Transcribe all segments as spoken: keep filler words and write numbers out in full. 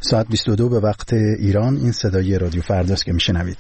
ساعت بیست و دو به وقت ایران. این صدای رادیو فرداست که میشنوید.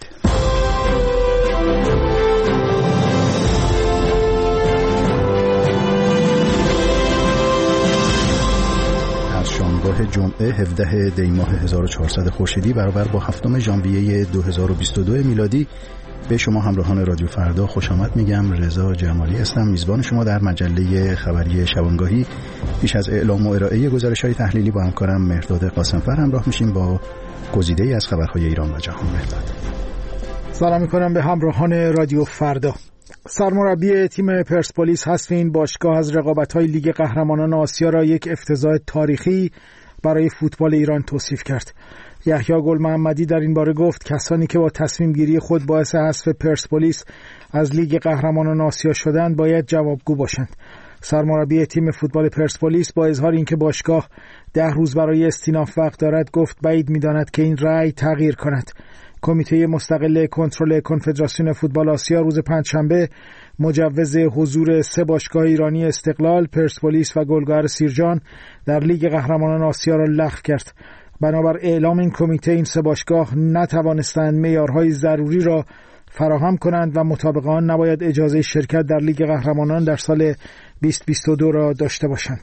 از شامگاه جمعه هفدهم دی ماه هزار و چهارصد خورشیدی برابر با هفتم ژانویه دو هزار و بیست و دو میلادی به شما همراهان رادیو فردا خوش آمد میگم. رضا جمالی هستم، میزبان شما در مجله خبری شبانگاهی. پیش از اعلام و ارائه گزارش‌های تحلیلی با همکارم مهرداد قاسمفر همراه میشیم با گزیده‌ای از خبرهای ایران و جهان. مهرداد سلام میکنم به همراهان رادیو فردا. سرمربی تیم پرسپولیس حذف این باشگاه از رقابت‌های لیگ قهرمانان آسیا را یک افتضاح تاریخی برای فوتبال ایران توصیف کرد. یحیی گل محمدی در این باره گفت کسانی که با تصمیم گیری خود باعث حذف پرسپولیس از لیگ قهرمانان آسیا شدند باید جوابگو باشند. سرمربی تیم فوتبال پرسپولیس با اظهار اینکه باشگاه ده روز برای استیناف وقت دارد گفت بعید می‌داند که این رأی تغییر کند. کمیته مستقل کنترل کنفدراسیون فوتبال آسیا روز پنجشنبه مجوز حضور سه باشگاه ایرانی استقلال، پرسپولیس و گلگهر سیرجان در لیگ قهرمانان آسیا را لغو کرد. بنابر اعلام این کمیته این سه باشگاه نتوانستند معیارهای ضروری را فراهم کنند و مطابق آن نباید اجازه شرکت در لیگ قهرمانان در سال بیست بیست و دو را داشته باشند.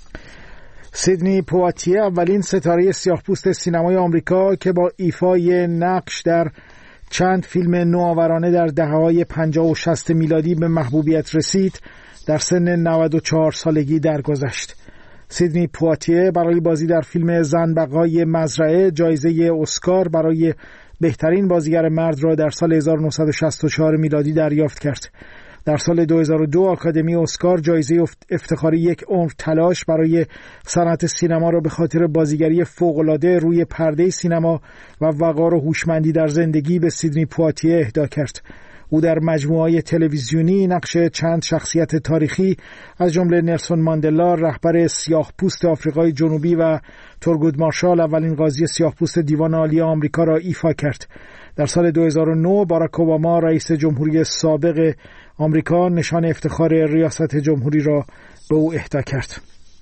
سیدنی پواتیه اولین ستاره سیاه‌پوست سینمای آمریکا که با ایفای نقش در چند فیلم نوآورانه در دهه‌های پنجاه و شصت میلادی به محبوبیت رسید، در سن نود و چهار سالگی درگذشت. سیدنی پواتیه برای بازی در فیلم زنبقای مزرعه جایزه اسکار برای بهترین بازیگر مرد را در سال هزار و نهصد و شصت و چهار میلادی دریافت کرد. در سال دو هزار و دو آکادمی اسکار جایزه افتخاری یک عمر تلاش برای صنعت سینما را به خاطر بازیگری فوق‌العاده روی پرده سینما و وقار و هوشمندی در زندگی به سیدنی پواتیه اهدا کرد. او در مجموعه‌های تلویزیونی نقش چند شخصیت تاریخی از جمله نلسون ماندلا رهبر سیاه‌پوست آفریقای جنوبی و تورگود مارشال اولین قاضی سیاه‌پوست دیوان عالی آمریکا را ایفا کرد. در سال دو هزار و نه باراک اوباما رئیس جمهوری سابق آمریکا نشان افتخار ریاست جمهوری را به او اهدا کرد.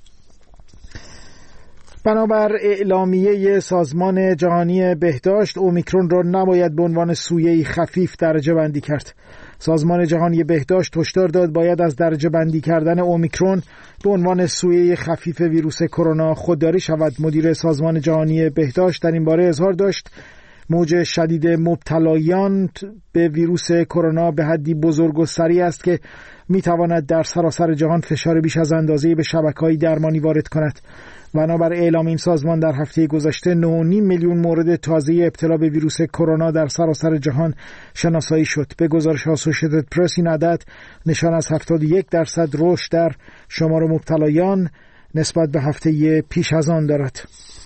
بنابر اعلامیه سازمان جهانی بهداشت اومیکرون را نباید به عنوان سویه‌ای خفیف درجه بندی کرد. سازمان جهانی بهداشت هشدار داد باید از درجه بندی کردن اومیکرون به عنوان سویه خفیف ویروس کرونا خودداری شود. مدیر سازمان جهانی بهداشت در این باره اظهار داشت موج شدید مبتلایان به ویروس کرونا به حدی بزرگ و سریع است که میتواند در سراسر جهان فشار بیش از اندازه به شبکه‌های درمانی وارد کند. بنابر اعلام این سازمان در هفته گذشته نه و نیم میلیون مورد تازه ابتلا به ویروس کرونا در سراسر جهان شناسایی شد. به گزارش اسوسییتد پرس این عدد نشان از هفتاد و یک درصد رشد در شمار مبتلایان نسبت به هفته پیش از آن دارد.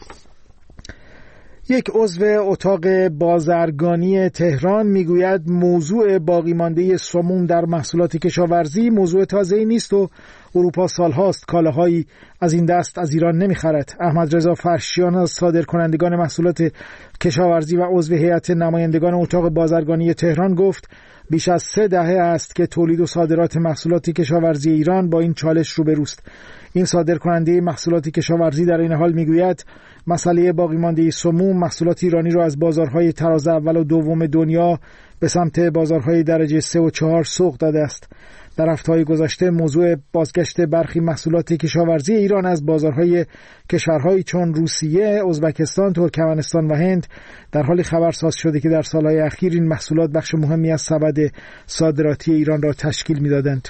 یک عضو اتاق بازرگانی تهران میگوید موضوع باقی مانده سموم در محصولات کشاورزی موضوع تازه‌ای نیست و اروپا سالهاست کالاهایی از این دست از ایران نمیخرد. احمد رضا فرشیان از صادرکنندگان محصولات کشاورزی و عضو هیئت نمایندگان اتاق بازرگانی تهران گفت بیش از سه دهه است که تولید و صادرات محصولات کشاورزی ایران با این چالش روبروست. این صادرکننده محصولات کشاورزی در این حال میگوید مسئله باقی مانده سموم محصولات ایرانی را از بازارهای تراز اول و دوم دنیا به سمت بازارهای درجه سه و چهار سوق داده است. در هفته‌های گذشته موضوع بازگشت برخی محصولات کشاورزی ایران از بازارهای کشورهایی چون روسیه، ازبکستان، ترکمنستان و هند در حال خبرساز شده که در سالهای اخیر این محصولات بخش مهمی از سبد صادراتی ایران را تشکیل می‌دادند.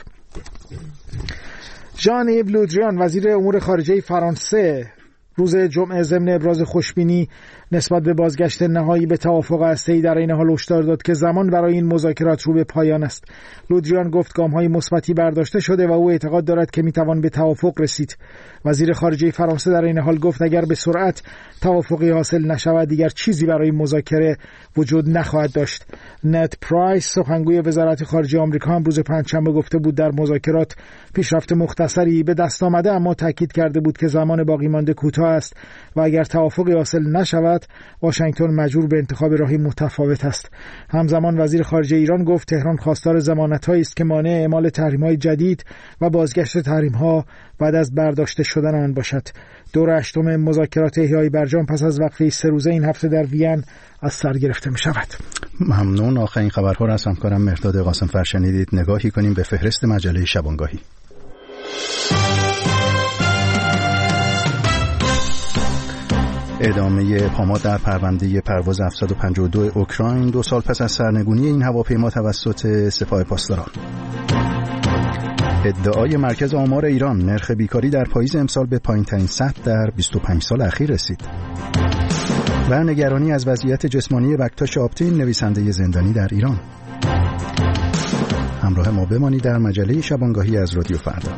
ژان-ایو لودریان وزیر امور خارجه فرانسه روز جمعه ضمن ابراز خوشبینی نسبت به بازگشت نهایی به توافق هسته‌ای در این حال هشدار داد که زمان برای این مذاکرات رو به پایان است. لودریان گفت گام‌های مثبتی برداشته شده و او اعتقاد دارد که میتوان به توافق رسید. وزیر خارجه فرانسه در این حال گفت اگر به سرعت توافقی حاصل نشود دیگر چیزی برای مذاکره وجود نخواهد داشت. نت پرایس سخنگوی وزارت خارجه آمریکا هم روز پنجشنبه گفته بود در مذاکرات پیشرفت مختصری به دست آمده، اما تاکید کرده بود که زمان باقی مانده کوتاه است و اگر توافقی حاصل نشود واشنگتن مجبور به انتخاب راهی متفاوت است. همزمان وزیر خارجه ایران گفت تهران خواستار ضمانت‌هایی است که مانع اعمال تحریم‌های جدید و بازگشت تحریم‌ها بعد از برداشته شدن آن باشد. دور هشتم مذاکرات احیای برجام پس از وقفه سه روزه این هفته در وین از سر گرفته می شود. ممنون. آخرین خبرها را از همکارم مهرداد قاسمفر شنیدید. نگاهی کنیم به فهرست مجله شبانگاهی. ادامه پاماد در پرونده پرواز هفتصد و پنجاه و دو اوکراین دو سال پس از سرنگونی این هواپیما توسط سپاه پاسداران. ادعای مرکز آمار ایران نرخ بیکاری در پاییز امسال به پایین‌ترین سطح در بیست و پنج سال اخیر رسید. و نگرانی از وضعیت جسمانی بکتاش آپتین نویسنده زندانی در ایران. همراه ما بمانید در مجله شبانگاهی از رادیو فردا.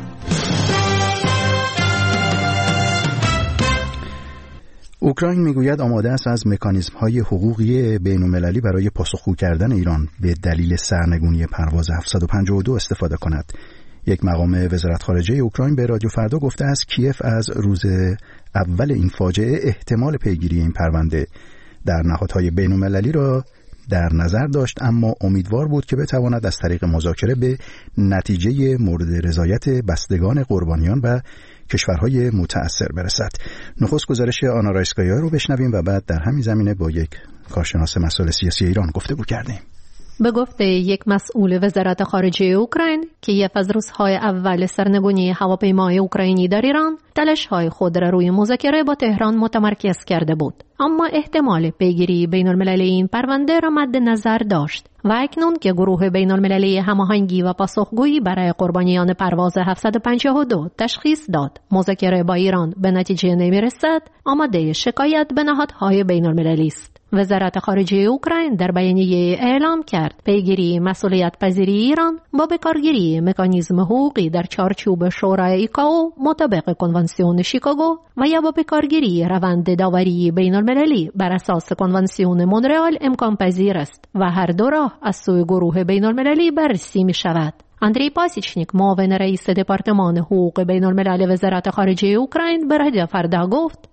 اوکراین میگوید آماده است از مکانیزم‌های حقوقی بین‌المللی برای پاسخگو کردن ایران به دلیل سرنگونی پرواز هفتصد و پنجاه و دو استفاده کند. یک مقام وزارت خارجه اوکراین به رادیو فردا گفته است کیف از روز اول این فاجعه احتمال پیگیری این پرونده در نهادهای بین‌المللی را در نظر داشت، اما امیدوار بود که بتواند از طریق مذاکره به نتیجه مورد رضایت بستگان قربانیان و کشورهای متأثر برسد. نخست گزارش آنا رایسکایا رو بشنویم و بعد در همین زمینه با یک کارشناس مسائل سیاسی ایران گفتگو کردیم. به گفته یک مسئول وزارت خارجه اوکراین، کیف از روزهای اول سرنگونی هواپیمای اوکراینی در ایران تلاش‌های خود را روی مذاکره با تهران متمرکز کرده بود، اما احتمال پیگیری بین‌المللی این پرونده را مد نظر داشت و اکنون که گروه بین‌المللی هماهنگی و پاسخگویی برای قربانیان پرواز هفتصد و پنجاه و دو تشخیص داد مذاکره با ایران به نتیجه نمی‌رسد، آماده شکایت به نهادهای بین‌المللی است. وزارت خارجه اوکراین در بیانیه اعلام کرد پیگیری مسئولیت پذیری ایران با بکارگیری مکانیزم حقوقی در چارچوب شورای ایکائو مطابق کنوانسیون شیکاگو و یا با بکارگیری روند داوری بین المللی بر اساس کنوانسیون مونرئال امکان پذیر است و هر دو راه از سوی گروه بین المللی بررسی می شود. اندری پاسیچنیک، معاون رئیس دپارتمان حقوق بین الملل وزارت خارجه اوکراین، به رادیو فردا گفت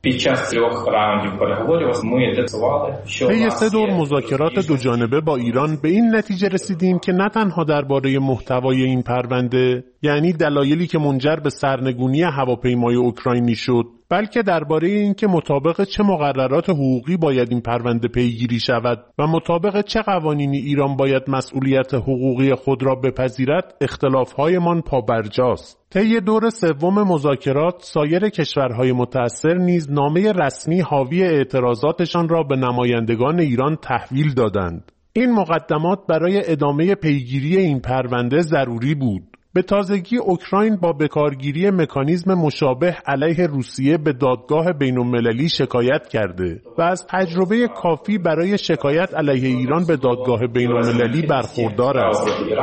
طی سه دور مذاکرات دو جانبه با ایران به این نتیجه رسیدیم که نه تنها درباره محتوای این پرونده، یعنی دلایلی که منجر به سرنگونی هواپیمای اوکراینی شد، بلکه درباره اینکه مطابق چه مقررات حقوقی باید این پرونده پیگیری شود و مطابق چه قوانینی ایران باید مسئولیت حقوقی خود را بپذیرد اختلاف‌هایمان پابرجاست. طی دور سوم مذاکرات سایر کشورهای متأثر نیز نامه رسمی حاوی اعتراضاتشان را به نمایندگان ایران تحویل دادند. این مقدمات برای ادامه پیگیری این پرونده ضروری بود. به تازگی اوکراین با بکارگیری مکانیزم مشابه علیه روسیه به دادگاه بین‌المللی شکایت کرده و از تجربه کافی برای شکایت علیه ایران به دادگاه بین‌المللی برخوردار است.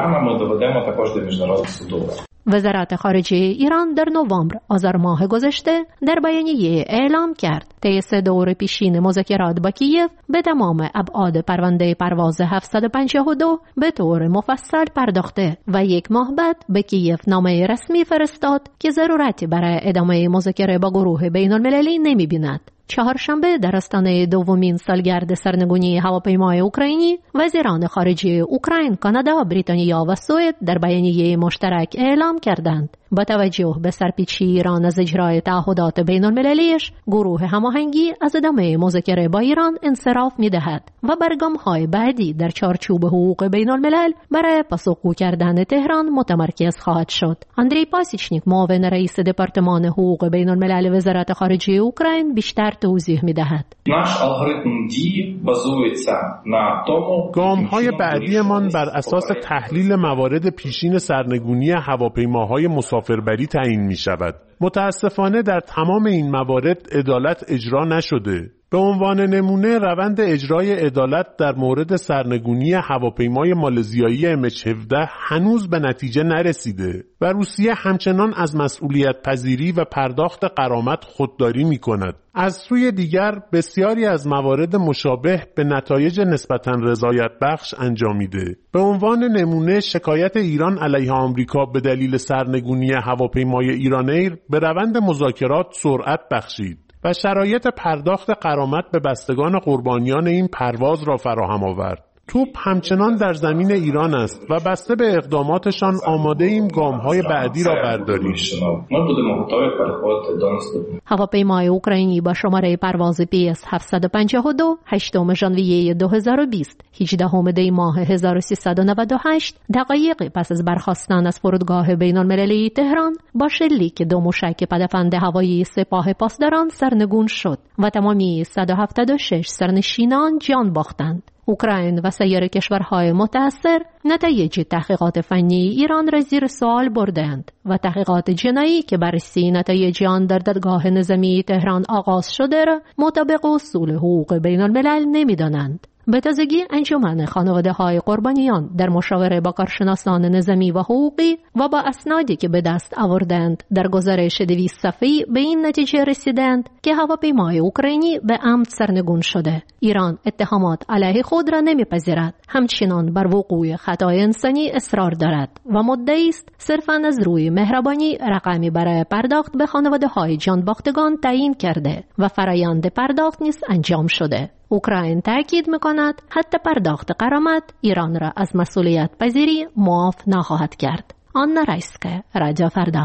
وزارت خارجه ایران در نوامبر آذر ماه گذشته در بیانیه اعلام کرد طی سه دور پیشین مذاکرات با کیف به تمام ابعاد پرونده پرواز هفتصد و پنجاه و دو به طور مفصل پرداخته و یک ماه بعد به کیف نامه رسمی فرستاد که ضرورتی برای ادامه مذاکره با گروه بین المللی نمی بیند. چهارشنبه در آستانه دومین سالگرد سرنگونی هواپیمای اوکراینی، وزیران خارجه اوکراین، کانادا، بریتانیا و سوئد در بیانیه مشترک اعلام کردند با توجه به سرپیچی ایران از اجرای تعهدات بین المللیش، گروه هماهنگی از ادامه مذاکره با ایران انصراف می‌دهد و برگام‌های بعدی در چارچوب حقوق بین الملل برای پاسخگو کردن تهران متمرکز خواهد شد. اندری پاسیچنیک، معاون رئیس دپارتمان حقوق بین الملل وزارت خارجه اوکراین، بیشتر توضیح می‌دهد. گام‌های بعدیمان بر اساس تحلیل موارد پیشین سرنگونی هواپیماهای مسافربری تعیین می‌شود. متاسفانه در تمام این موارد عدالت اجرا نشده. به عنوان نمونه روند اجرای عدالت در مورد سرنگونی هواپیمای مالزیایی ام اچ هفده هنوز به نتیجه نرسیده و روسیه همچنان از مسئولیت پذیری و پرداخت غرامت خودداری می کند. از سوی دیگر بسیاری از موارد مشابه به نتایج نسبتاً رضایت بخش انجامیده. به عنوان نمونه شکایت ایران علیه آمریکا به دلیل سرنگونی هواپیمای ایران ایر به روند مذاکرات سرعت بخشید و شرایط پرداخت غرامت به بستگان قربانیان این پرواز را فراهم آورد. توپ همچنان در زمین ایران است و بسته به اقداماتشان آماده ایم گام‌های بعدی را برداریم. هواپیمای اوکراینی با شماره پرواز پی اس هفتصد و پنجاه و دو هشتم ژانویه دو هزار و بیست هجدهم دی ماه هزار و سیصد و نود و هشت دقایقی پس از برخاستن از فرودگاه بین‌المللی تهران با شلیک دو موشک پدافند هوایی سپاه پاسداران سرنگون شد و تمامی صد و هفتاد و شش سرنشینان جان باختند. اوکراین و سایر کشورهای متأثر نتایج تحقیقات فنی ایران را زیر سوال بردند و تحقیقات جنایی که بررسی نتایج آن در دادگاه نظامی تهران آغاز شده را مطابق اصول حقوق بین الملل نمی‌دانند. به تازگی انجمن خانواده‌های قربانیان در مشاوره با کارشناسان نظامی و حقوقی و با اسنادی که به دست آوردند در گزارش دویست صفحه‌ای به این نتیجه رسیدند که هواپیمای اوکراینی به عمد سرنگون شده. ایران اتهامات علیه خود را نمیپذیرد، همچنان بر وقوع خطای انسانی اصرار دارد و مدعی است صرفاً از روی مهربانی رقمی برای پرداخت به خانواده‌های جان باختگان تعیین کرده و فرآیند پرداخت نیز انجام شده. اوکراین تاکید می‌کند حتی پرداخت غرامت ایران را از مسئولیت پذیری معاف نخواهد کرد. آن رایسکه، رادیو فردا.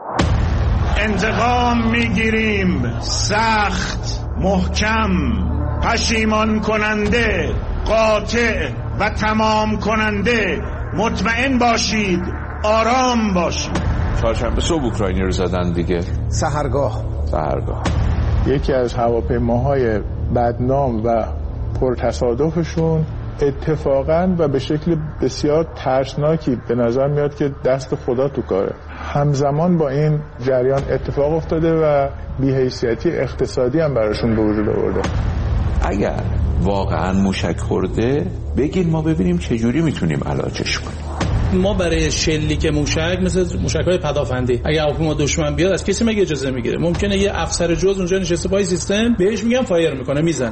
انتقام می‌گیریم، سخت، محکم، پشیمان کننده، قاطع و تمام کننده. مطمئن باشید، آرام باشید. چهارشنبه صبح اوکراینی رو زدن دیگه. سحرگاه سحرگاه یکی از هواپیماهای بدنام و پرتصادفشون اتفاقاً و به شکل بسیار ترسناکی به نظر میاد که دست خدا تو کاره. همزمان با این جریان اتفاق افتاده و بی‌حیثیتی اقتصادی هم براشون به وجود آورده. اگر واقعاً موشک خورده بگین ما ببینیم چجوری میتونیم علاجش کنیم. ما برای شلیک موشک مثل موشک‌های پدافندی اگه هواپیما دشمن بیاد از کسی مگه اجازه میگیره؟ ممکنه یه افسر جز اونجا نشسته پای سیستم بهش میگم فایر میکنه میزنه.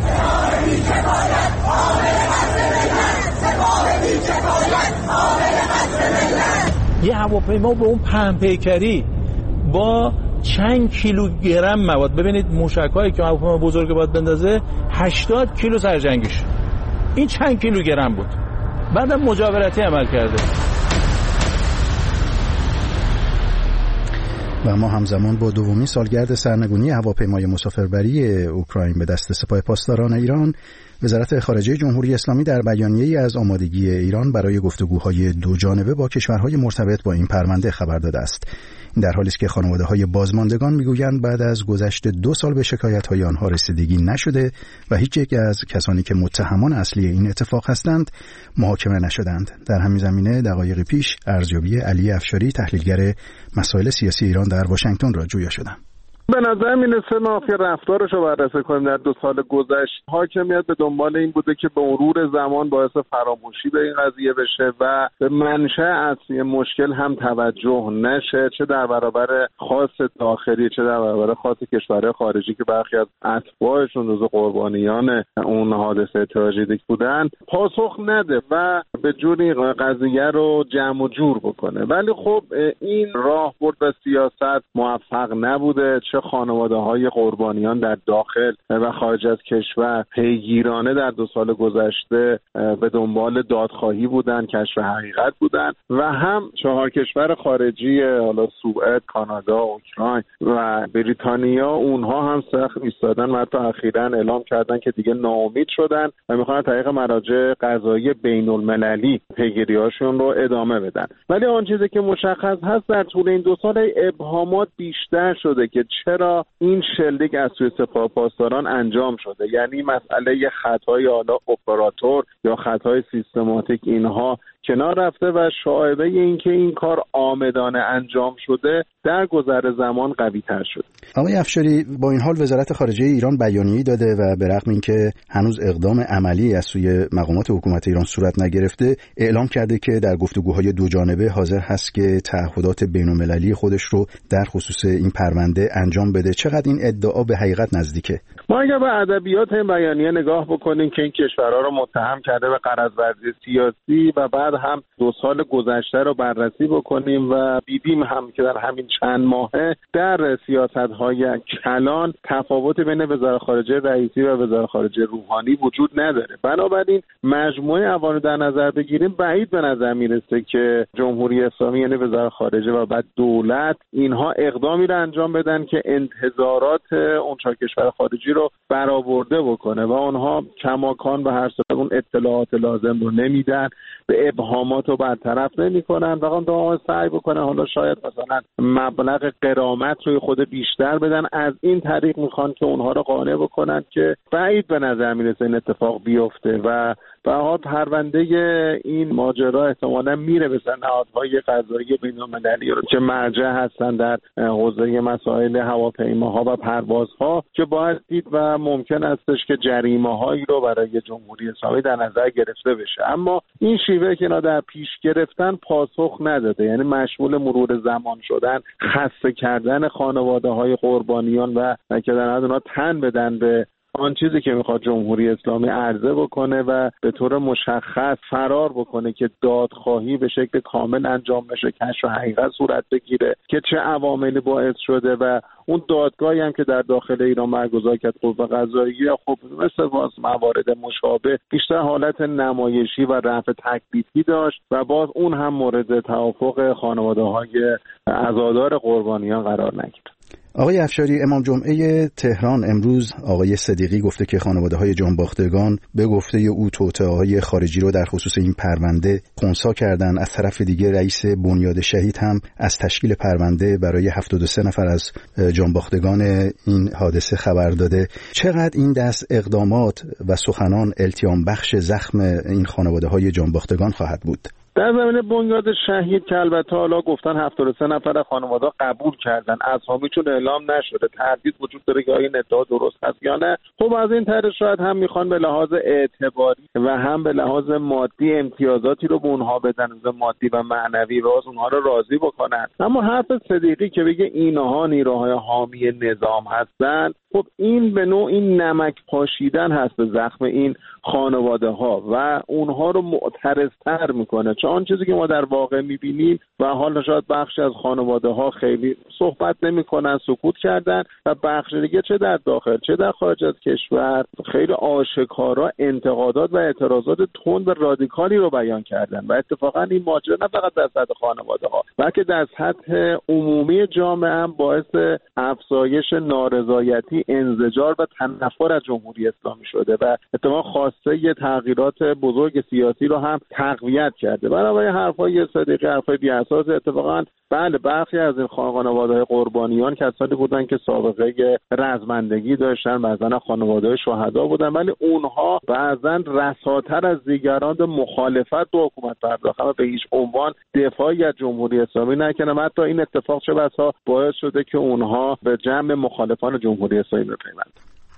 یه هواپیما به اون پهن پیکری با چند کیلوگرم مواد، ببینید موشک‌هایی که هواپیما بزرگ باید بندازه هشتاد کیلو سرجنگیش، این چند کیلوگرم بود. بعدم مجاورتی عمل کرده. و ما همزمان با دومین سالگرد سرنگونی هواپیمای مسافربری اوکراین به دست سپاه پاسداران ایران، وزارت خارجه جمهوری اسلامی در بیانیه‌ای از آمادگی ایران برای گفتگوهای دو جانبه با کشورهای مرتبط با این پرونده خبر داده است. این در حالی است که خانواده‌های بازماندگان میگویند بعد از گذشت دو سال به شکایت‌های آنها رسیدگی نشده و هیچ یک از کسانی که متهمان اصلی این اتفاق هستند محاکمه نشدند. در همین زمینه دقایقی پیش ارزیابی علی افشاری تحلیلگر مسائل سیاسی ایران در واشنگتن را جویا شدم. به نظر میرسه ما که رفتارش رو بررسی کنیم در دو سال گذشته، حاکمیت به دنبال این بوده که به مرور زمان باعث فراموشی به این قضیه بشه و به منشأ اصلی مشکل هم توجه نشه، چه در برابر خاص داخلی چه در برابر خاص کشورهای خارجی که برخی از اتباعشون جزو قربانیان اون حادثه تراژیک بودن پاسخ نده و به جوری قضیه رو جمع و جور بکنه. ولی خب این راهبرد و سیاست موفق نبوده، چه خانواده‌های قربانیان در داخل و خارج از کشور پیگیرانه در دو سال گذشته به دنبال دادخواهی بودن، کشف حقیقت بودن و هم چهار کشور خارجی، حالا سوئد، کانادا، اوکراین و بریتانیا، اونها هم سخت ایستادن و حتی اخیراً اعلام کردن که دیگه ناامید شدن و میخوان طریق مراجع قضایی بین‌المللی پیگیری‌هاشون رو ادامه بدن. ولی آن چیزی که مشخص هست در طول این دو سال ابهامات بیشتر شده که چرا این شلیک از سوی سپاه پاسداران انجام شده، یعنی مسئله خطای حالا اپراتور یا خطای سیستماتیک اینها کنار رفته و شایبه این که این کار عامدانه انجام شده در گذر زمان قوی تر شد. آقای افشاری، با این حال وزارت خارجه ایران بیانیه‌ای داده و به رغم اینکه هنوز اقدام عملی از سوی مقامات حکومت ایران صورت نگرفته، اعلام کرده که در گفتگوهای دو جانبه حاضر هست که تعهدات بین‌المللی خودش رو در خصوص این پرونده انجام بده. چقدر این ادعا به حقیقت نزدیکه؟ ما اگر به ادبیات این بیانیه نگاه بکنیم که این کشورها رو متهم کرده به غرض ورزی سیاسی و بعد بعد هم دو سال گذشته رو بررسی بکنیم و دیدیم هم که در همین چند ماهه در سیاست‌های کلان تفاوت بین وزارت خارجه رئیسی و وزارت خارجه روحانی وجود نداره. بنابراین مجموعه عوامل در نظر بگیریم بعید به نظر میرسه که جمهوری اسلامی یعنی وزارت خارجه و بعد دولت اینها اقدامی رو انجام بدن که انتظارات اون چهار کشور خارجی رو برآورده بکنه و اونها کماکان به هر صورت اون اطلاعات لازم رو نمیدن، به ابهامات رو برطرف نمی‌کنن، واقعا دائما سعی بکنن حالا شاید مثلا مبلغ غرامت روی خود بیشتر بدن، از این طریق میخوان که اونها رو قانع بکنن که بعید به نظر میرسه این اتفاق بیفته و به هر حال پرونده این ماجرا احتمالاً میره به نهادهای قضایی بین‌المللی که مرجع هستن در حوزه مسائل هواپیماها و پروازها که باید دید و ممکن استش که جریمه‌هایی رو برای جمهوری اسلامی در نظر گرفته بشه. اما این شیوه که اینا در پیش گرفتن پاسخ نداده، یعنی مشمول مرور زمان شدن، خسته کردن خانواده‌های قربانیان و که در نهایت اونها تن بدن به آن چیزی که میخواد جمهوری اسلامی عرضه بکنه و به طور مشخص فرار بکنه که دادخواهی به شکل کامل انجام بشه، کشف حقیقت صورت بگیره که چه عواملی باعث شده و اون دادگاهی هم که در داخل ایران برگزار کرد قوه قضاییه خب مثل باز موارد مشابه بیشتر حالت نمایشی و رفع تکلیفی داشت و باز اون هم مورد توافق خانواده‌های عزادار قربانیان قرار نگرفت. آقای افشاری، امام جمعه تهران امروز آقای صدیقی گفته که خانواده‌های جانباختگان به گفته او توطئه‌های خارجی رو در خصوص این پرونده خنثی کردن. از طرف دیگه رئیس بنیاد شهید هم از تشکیل پرونده برای هفتاد و سه نفر از جانباختگان این حادثه خبر داده. چقدر این دست اقدامات و سخنان التیام بخش زخم این خانواده‌های جانباختگان خواهد بود؟ در زمینه بنیاد شهید که البته حالا گفتن هفتاد و سه نفر خانواده قبول کردن، اسامیشون اعلام نشده، تردید وجود داره که آیا این ادعا درست هست یا نه. خب از این طریق شاید هم میخوان به لحاظ اعتباری و هم به لحاظ مادی امتیازاتی رو به اونها بدن، از مادی و معنوی، و از اونها رو راضی بکنن. اما حرف صدیقی که بگه اینها نیروهای حامی نظام هستن، خب این به نوعی نمک پاشیدن هست به زخم این خانواده ها و اونها رو معترض‌تر میکنه، چون آن چیزی که ما در واقع میبینیم و حالا شاید بخشی از خانواده ها خیلی صحبت نمیکنن، سکوت کردن، و بخش دیگه چه در داخل چه در خارج از کشور خیلی آشکارا انتقادات و اعتراضات تند و رادیکالی رو بیان کردن. و اتفاقا این ماجرا نه فقط در سطح خانواده ها بلکه در سطح عمومی جامعه هم باعث افزایش نارضایتی، انزجار و تنفر از جمهوری اسلامی شده و اتفاقا خواسته یه تغییرات بزرگ سیاسی رو هم تقویت کرده. بنابراین حرفای صدیقی حرفای بی‌اساس. اتفاقا بله برخی از این خانواده‌های قربانیان کسانی بودن که سابقه رزمندگی داشتن، بعضا خانواده شهدا بودن، ولی اونها بعضا رساتر از دیگران به مخالفت با حکومت پرداختن و به هیچ عنوان دفاعی از جمهوری اسلامی نکردن. حتی این اتفاق چه بسا باعث شده که اونها به جمع مخالفان جمهوری اسلامی بپیوندند.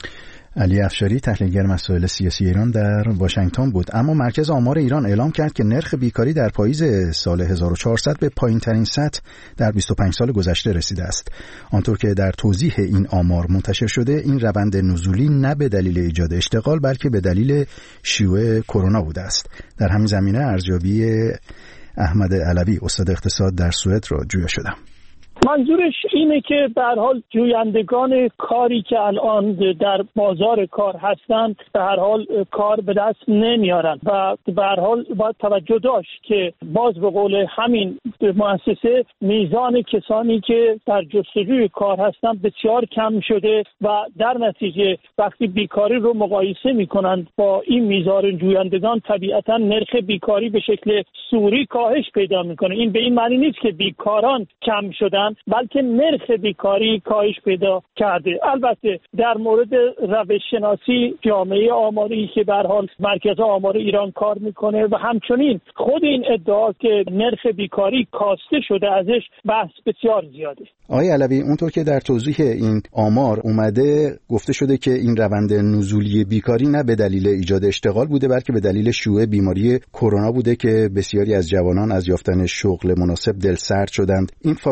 علی افشاری، تحلیلگر مسائل سیاسی ایران در واشنگتن بود. اما مرکز آمار ایران اعلام کرد که نرخ بیکاری در پاییز سال هزار و چهارصد به پایین‌ترین سطح در بیست و پنج سال گذشته رسیده است. آنطور که در توضیح این آمار منتشر شده، این روند نزولی نه به دلیل ایجاد اشتغال بلکه به دلیل شیوع کرونا بوده است. در همین زمینه ارزیابی احمد علوی، استاد اقتصاد در سوئد را جویا شدم. منظورش اینه که به هر حال جویندگان کاری که الان در بازار کار هستند به هر حال کار به دست نمیارن و به هر حال باید توجه داشت که باز به قول همین مؤسسه میزان کسانی که در جستجوی کار هستند بسیار کم شده و در نتیجه وقتی بیکاری رو مقایسه میکنند با این میزان جویندگان طبیعتا نرخ بیکاری به شکل سوری کاهش پیدا میکنه. این به این معنی نیست که بیکاران کم شدن بلکه نرخ بیکاری کاهش پیدا کرده. البته در مورد روش شناسی جامعه آماری که به هر حال مرکز آمار ایران کار میکنه و همچنین خود این ادعا که نرخ بیکاری کاسته شده ازش بحث بسیار زیاده. آقای علوی، اونطور که در توضیح این آمار اومده گفته شده که این روند نزولی بیکاری نه به دلیل ایجاد اشتغال بوده بلکه به دلیل شیوع بیماری کرونا بوده که بسیاری از جوانان از یافتن شغل مناسب دلسرد شدند. این فاکتور چطور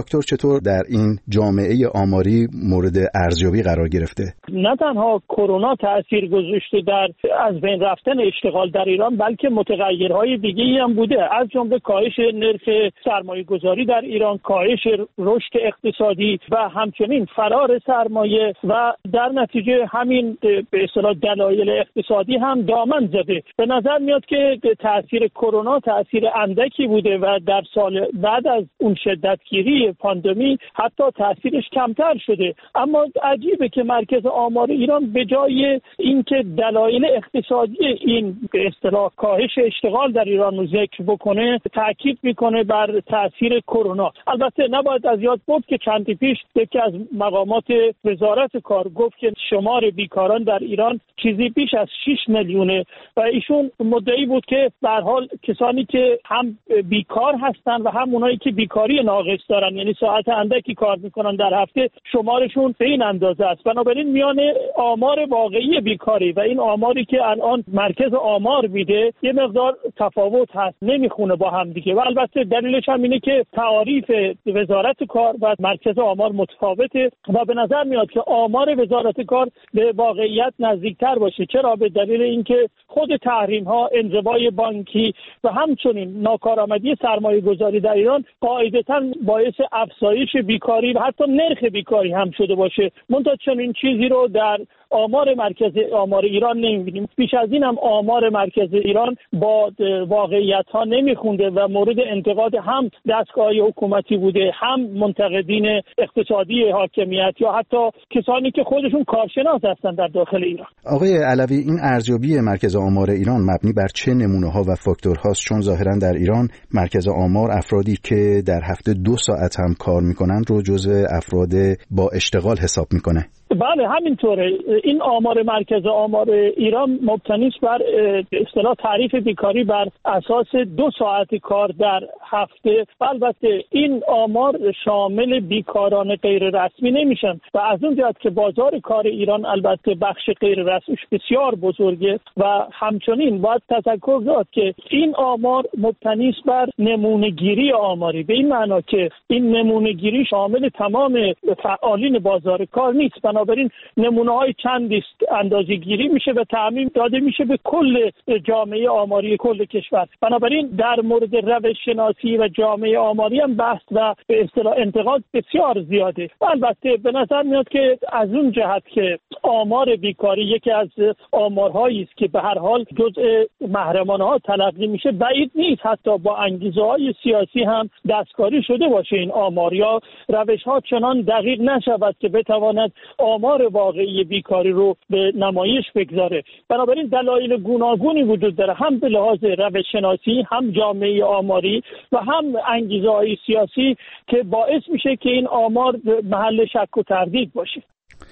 چطور در این جامعه آماری مورد ارزیابی قرار گرفته؟ نه تنها کرونا تأثیر گذاشته در از بین رفتن اشتغال در ایران، بلکه متغیرهای دیگه‌ای هم بوده، از جمله کاهش نرخ سرمایه‌گذاری در ایران، کاهش رشد اقتصادی و همچنین فرار سرمایه و در نتیجه همین به اصطلاح دلایل اقتصادی هم دامن زده. به نظر میاد که تأثیر کرونا تأثیر اندکی بوده و در سال بعد از اون شدتگیری پاندمی حتی تأثیرش کمتر شده. اما عجیبه که مرکز آمار ایران به جای اینکه دلایل اقتصادی این به اصطلاح کاهش اشتغال در ایران رو ذکر بکنه، تاکید میکنه بر تأثیر کرونا. البته نباید از یاد برد که چندی پیش یکی از مقامات وزارت کار گفت که شمار بیکاران در ایران چیزی بیش از شش میلیونه و ایشون مدعی بود که به هر حال کسانی که هم بیکار هستن و هم اونایی که بیکاری ناقص دارن، یعنی ساعت اندکی کار میکنن در هفته، شمارشون به این اندازه است. بنابراین میان آمار واقعی بیکاری و این آماری که الان مرکز آمار میده یه مقدار تفاوت هست، نمیخونه با هم دیگه. و البته دلیلش هم اینه که تعاریف وزارت کار و مرکز آمار متفاوته و به نظر میاد که آمار وزارت کار به واقعیت نزدیکتر باشه. چرا؟ به دلیل اینکه خود تحریم ها، انزوای بانکی و همچنین ناکارآمدی سرمایه گذاری در ایران قاعدتاً باعث افزایش بیکاری و حتی نرخ بیکاری هم شده باشه. منتها چنین چیزی رو در آمار مرکز آمار ایران نمی‌بینیم. بیش از این هم آمار مرکز ایران با واقعیت‌ها نمیخونده و مورد انتقاد هم دستگاه حکومتی بوده، هم منتقدین اقتصادی حاکمیت یا حتی کسانی که خودشون کارشناس هستن در داخل ایران. آقای علوی، این ارزیابی مرکز آمار ایران مبنی بر چه نمونه‌ها و فاکتورهاست؟ چون ظاهراً در ایران مرکز آمار افرادی که در هفته دو ساعت هم کار می‌کنند رو جزو افراد با اشتغال حساب می‌کنه. بله همینطوره. این آمار مرکز آمار ایران مبتنی است بر اصطلاح تعریف بیکاری بر اساس دو ساعت کار در هفته. البته این آمار شامل بیکاران غیر رسمی نمیشن و از اون جهت که بازار کار ایران البته بخش غیر رسمیش بسیار بزرگه و همچنین باید تذکر داد که این آمار مبتنی است بر نمونه‌گیری آماری، به این معنا که این نمونه‌گیری شامل تمام فعالین بازار کار نیست. بنابراین نمونه‌های چندی است اندازه‌گیری میشه و تعمیم داده میشه به کل جامعه آماری کل کشور. بنابراین در مورد روش شناسی و جامعه آماری هم بحث و به اصطلاح انتقاد بسیار زیاده. و البته به نظر میاد که از اون جهت که آمار بیکاری یکی از آمارهایی است که به هر حال جزء محرمانه‌ها تلقی میشه، بعید نیست حتی با انگیزه‌های سیاسی هم دستکاری شده باشه این آمار یا روش‌ها چنان دقیق نشود که بتواند آمار واقعی بیکاری رو به نمایش بگذاره. بنابراین دلایل گوناگونی وجود داره، هم به لحاظ روش شناسی، هم جامعه آماری و هم انگیزه‌های سیاسی که باعث میشه که این آمار محل شک و تردید باشه.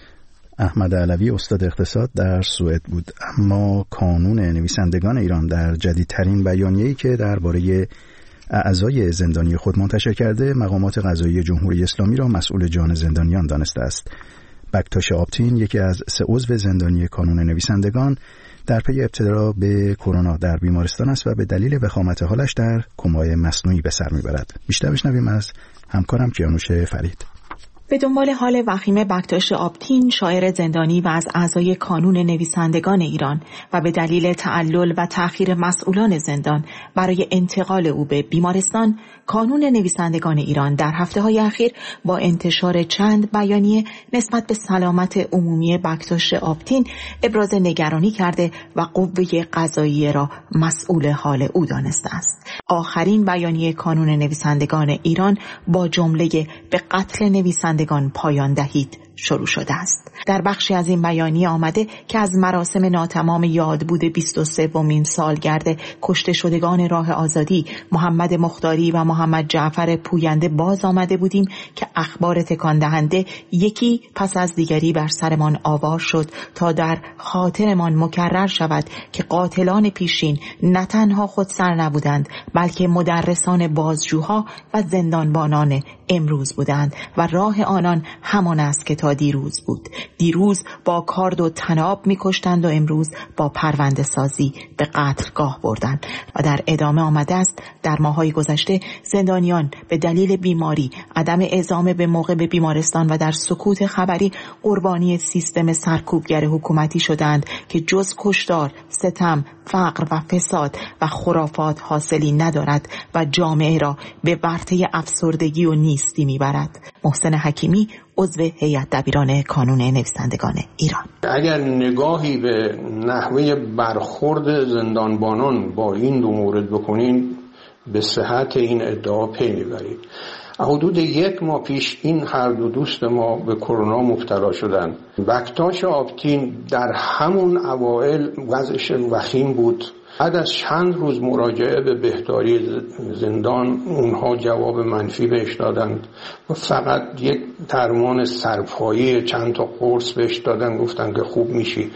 احمد علوی استاد اقتصاد در سوئد بود. اما کانون نویسندگان ایران در جدیدترین بیانیه‌ای که درباره اعضای زندانی خود منتشر کرده، مقامات قضایی جمهوری اسلامی را مسئول جان زندانیان دانسته است. بکتاش آپتین، یکی از سه عضو زندانی کانون نویسندگان، در پی ابتلا به کرونا در بیمارستان است و به دلیل وخامت حالش در کمای مصنوعی به سر میبرد. بیشتر بشنویم از همکارم کیانوش فرید. به دنبال حال وخیم بکتاش آپتین، شاعر زندانی و از اعضای کانون نویسندگان ایران، و به دلیل تعلل و تأخیر مسئولان زندان برای انتقال او به بیمارستان، کانون نویسندگان ایران در هفته‌های اخیر با انتشار چند بیانیه نسبت به سلامت عمومی بکتاش آپتین ابراز نگرانی کرده و قوه قضاییه را مسئول حال او دانسته است. آخرین بیانیه کانون نویسندگان ایران با جمله به قتل نویسندگان پایان دهید شروع شده است. در بخشی از این بیانیه آمده که از مراسم ناتمام یادبود بیست و سومین سالگرد کشته شدگان راه آزادی محمد مختاری و محمد جعفر پوینده باز آمده بودیم که اخبار تکان دهنده یکی پس از دیگری بر سرمان آوار شد تا در خاطرمان مکرر شود که قاتلان پیشین نه تنها خودسر نبودند، بلکه مدرسان بازجوها و زندانبانان امروز بودند و راه آنان همان است که تا تا دیروز بود. دیروز با کارد و طناب می‌کشتند و امروز با پرونده سازی به قتلگاه بردند. و در ادامه آمده است در ماه‌های گذشته زندانیان به دلیل بیماری، عدم اعزام به موقع به بیمارستان و در سکوت خبری قربانی سیستم سرکوبگر حکومتی شدند که جز کشتار، ستم، فقر و فساد و خرافات حاصلی ندارد و جامعه را به ورطه افسردگی و نیستی میبرد. محسن حکیمی، عضو هیئت دبیران کانون نویسندگان ایران: اگر نگاهی به نحوه برخورد زندانبانان با این دو مورد بکنین به صحت این ادعا پی میبرید. حدود یک ماه پیش این هر دو دوست ما به کرونا مبتلا شدند. بکتاش آپتین در همون اوائل وضعش وخیم بود. بعد از چند روز مراجعه به بهداری زندان اونها جواب منفی بهش دادند و فقط یک درمان سرپایی چند تا قرص بهش دادن، گفتن که خوب میشی،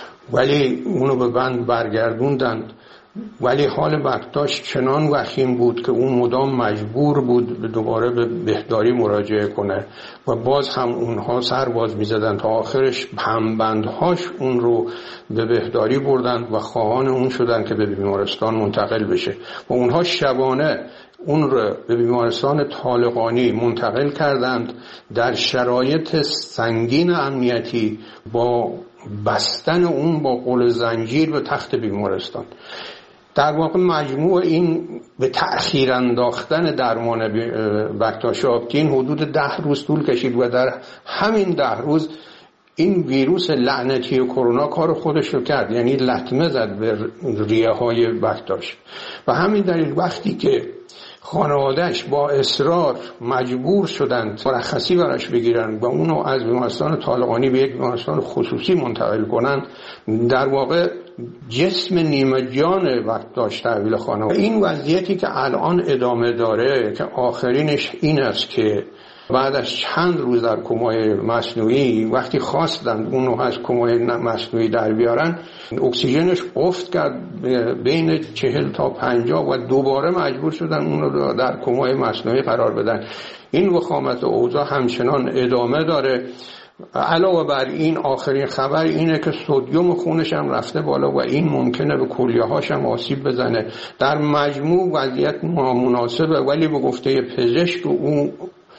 ولی اونو به بند برگردوندند. ولی حال بکتاش چنان وخیم بود که اون مدام مجبور بود دوباره به بهداری مراجعه کنه و باز هم اونها سر باز میزدن تا آخرش همبندهاش اون رو به بهداری بردند و خواهان اون شدن که به بیمارستان منتقل بشه و اونها شبانه اون رو به بیمارستان طالقانی منتقل کردند در شرایط سنگین امنیتی با بستن اون با قل زنجیر به تخت بیمارستان. در واقع مجموع این به تأخیر انداختن درمان بکتاش آپتین حدود ده روز طول کشید و در همین ده روز این ویروس لعنتی کرونا کار خودش رو کرد، یعنی لطمه زد به ریه های بکتاش. و همین دلیل وقتی که خانوادهش با اصرار مجبور شدند مرخصی براش بگیرن و اونو از بیمارستان طالقانی به یک بیمارستان خصوصی منتقل کنن، در واقع جسم نیمه جان بکتاش تحویل خانواده. این وضعیتی که الان ادامه داره که آخرینش این است که بعد از چند روز در کمای مصنوعی وقتی خواستند اونو از کمای مصنوعی در بیارن، اکسیژنش افت کرد بین چهل تا پنجاه و دوباره مجبور شدن اونو در کمای مصنوعی قرار بدن. این وخامت اوضاع همچنان ادامه داره. علاوه بر این آخرین خبر اینه که سدیم خونش هم رفته بالا و این ممکنه به کلیه‌هاش هم آسیب بزنه. در مجموع وضعیت نامناسبه، ولی به گفته پزشک اون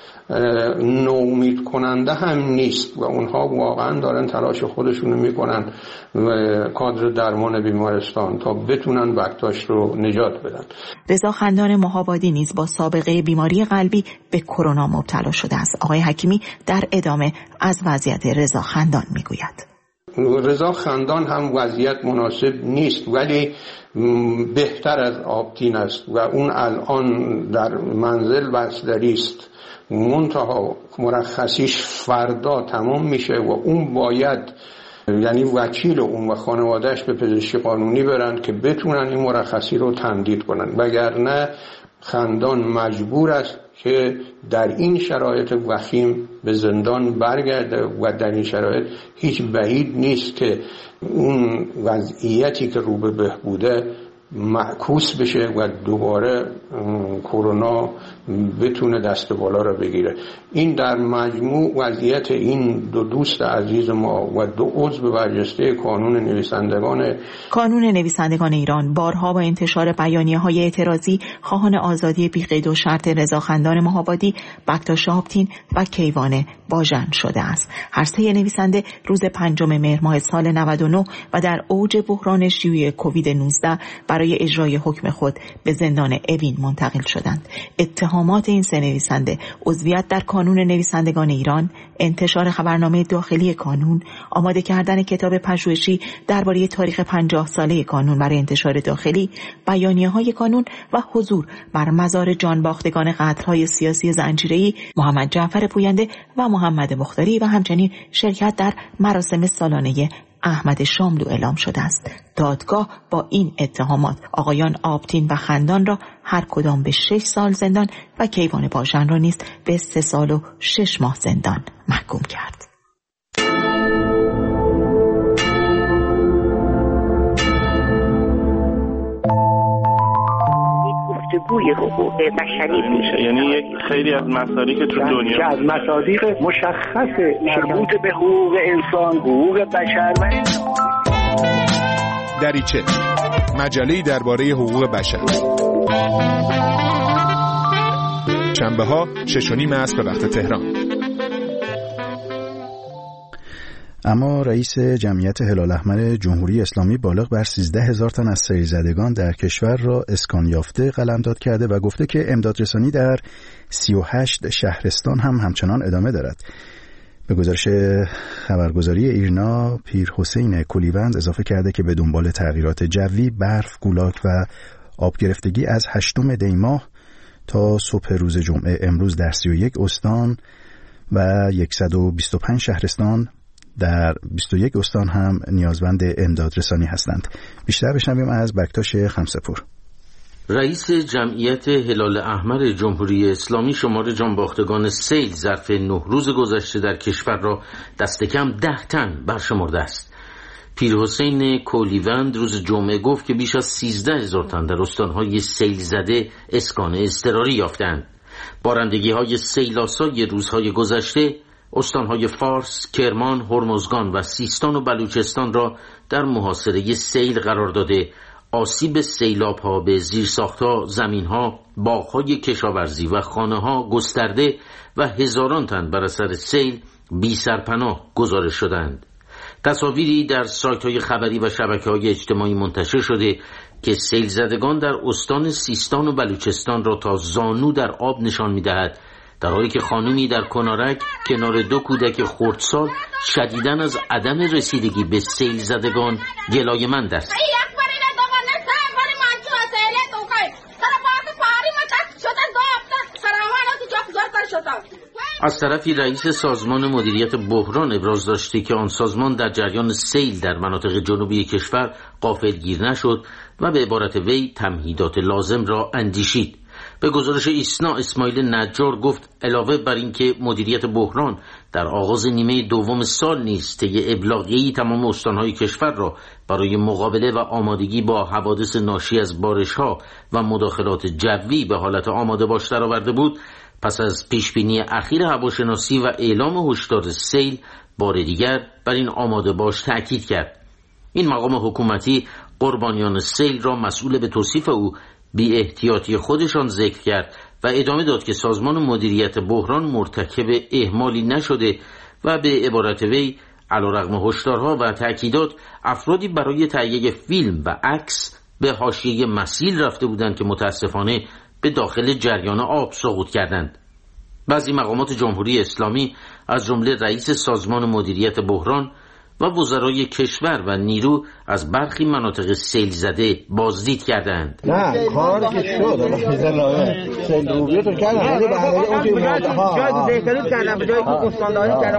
ناامید کننده هم نیست و اونها واقعا دارن تلاش خودشونو میکنن کادر درمان بیمارستان تا بتونن بکتاش رو نجات بدن. رضا خندان مهابادی نیز با سابقه بیماری قلبی به کرونا مبتلا شده است. آقای حکیمی در ادامه از وضعیت رضا خندان میگوید: رضا خندان هم وضعیت مناسب نیست ولی بهتر از آپتین است و اون الان در منزل بستری است. منتها مرخصیش فردا تمام میشه و اون باید، یعنی وکیل اون و خانوادهش به پزشکی قانونی برن که بتونن این مرخصی رو تمدید کنن، وگرنه خندان مجبور است که در این شرایط وخیم به زندان برگرده و در این شرایط هیچ بعید نیست که اون وضعیتی که رو به بهبوده معکوس بشه و دوباره کرونا بتونه دست بالا رو بگیره. این در مجموع وضعیت این دو دوست عزیز ما و دو عضو برجسته کانون نویسندگان کانون نویسندگان ایران بارها با انتشار بیانیه‌های اعتراضی خواهان آزادی بی قید و شرط رضا خندان مهابادی، بکتاش آپتین و کیوان باژن شده است. هر سه نویسنده روز پنجم مهر ماه سال نود و نه و در اوج بحران شیوع کووید نوزده برای اجرای حکم خود به زندان اوین منتقل شدند. اتهامات این سه نویسنده عضویت در کانون نویسندگان ایران، انتشار خبرنامه داخلی کانون، آماده کردن کتاب پژوهشی درباره تاریخ پنجاه ساله کانون برای انتشار داخلی، بیانیه‌های کانون و حضور بر مزار جانباختگان قتل‌های سیاسی زنجیره‌ای محمد جعفر پوینده و محمد مختاری و همچنین شرکت در مراسم سالانه احمد شاملو اعلام شده است. دادگاه با این اتهامات آقایان آپتین و خندان را هر کدام به شش سال زندان و کیوان باژن را نیز به سه سال و شش ماه زندان محکوم کرد. الگوی حقوق بشری بود. یعنی یک خیلی از مصادیق تو دنیا که از مصادیق مشخص مربوط به حقوق انسان، حقوق بشر و دریچه، مجله‌ای درباره حقوق بشر. شنبه ها شش و نیم عصر به وقت تهران. اما رئیس جمعیت هلال احمر جمهوری اسلامی بالغ بر سیزده هزار تن از سیل زدگان در کشور را اسکان یافته قلمداد کرده و گفته که امدادرسانی در سی و هشت شهرستان هم همچنان ادامه دارد. به گزارش خبرگزاری ایرنا، پیر حسین کولیوند اضافه کرده که به دنبال تغییرات جوی، برف، گولاک و آب گرفتگی از هشتم دی ماه تا صبح روز جمعه امروز در سی و یک استان و صد و بیست و پنج شهرستان در بیست و یک استان هم نیازمند امدادرسانی هستند. بیشتر بشنویم از بکتاش خمسه‌پور. رئیس جمعیت هلال احمر جمهوری اسلامی شمار جانباختگان سیل ظرف نه روز گذشته در کشور را دست کم ده تن برشمرده است. پیر حسین کولیوند روز جمعه گفت که بیش از سیزده هزار تن در استانهای سیل زده اسکان اضطراری یافتند. بارندگی های سیلاسای روزهای گذشته استانهای فارس، کرمان، هرمزگان و سیستان و بلوچستان را در محاصره سیل قرار داده آسیب سیلاب‌ها به زیرساخت‌ها، زمین‌ها، باغ‌های کشاورزی و خانه‌ها گسترده و هزاران تن بر اثر سیل بی سرپناه گزارش شدند. تصاویری در سایت‌های خبری و شبکه‌های اجتماعی منتشر شده که سیل زدگان در استان سیستان و بلوچستان را تا زانو در آب نشان می‌دهد، در حالی که خانمی در کنارک کنار دو کودک خردسال شدیداً از عدم رسیدگی به سیل زدگان گلایه‌مند است. از طرفی رئیس سازمان مدیریت بحران ابراز داشته که آن سازمان در جریان سیل در مناطق جنوبی کشور غافلگیر نشد و به عبارت وی تمهیدات لازم را اندیشید. به گزارش ایسنا، اسماعیل نجار گفت علاوه بر اینکه مدیریت بحران در آغاز نیمه دوم سال نیز طی ابلاغیه‌ای تمام استان‌های کشور را برای مقابله و آمادگی با حوادث ناشی از بارش‌ها و مداخلات جوی به حالت آماده باش درآورده بود، پس از پیشبینی اخیر هواشناسی و اعلام هشدار سیل بار دیگر بر این آماده باش تأکید کرد. این مقام حکومتی قربانیان سیل را مسئول به توصیف او بی احتیاطی خودشان ذکر کرد و ادامه داد که سازمان مدیریت بحران مرتکب اهمالی نشده و به عبارت وی علیرغم هشدارها و تأکیدات افرادی برای تهیه فیلم و عکس به حاشیه مسیل رفته بودند که متاسفانه به داخل جریان آب سقوط کردند. بعضی مقامات جمهوری اسلامی از جمله رئیس سازمان مدیریت بحران و وزرای کشور و نیرو از برخی مناطق سیل زده بازدید کردند. نه کاری که شد سیل روبیه تو کردن ولی برای اون توی ها بهترین کردن به جایی که استانداری کردن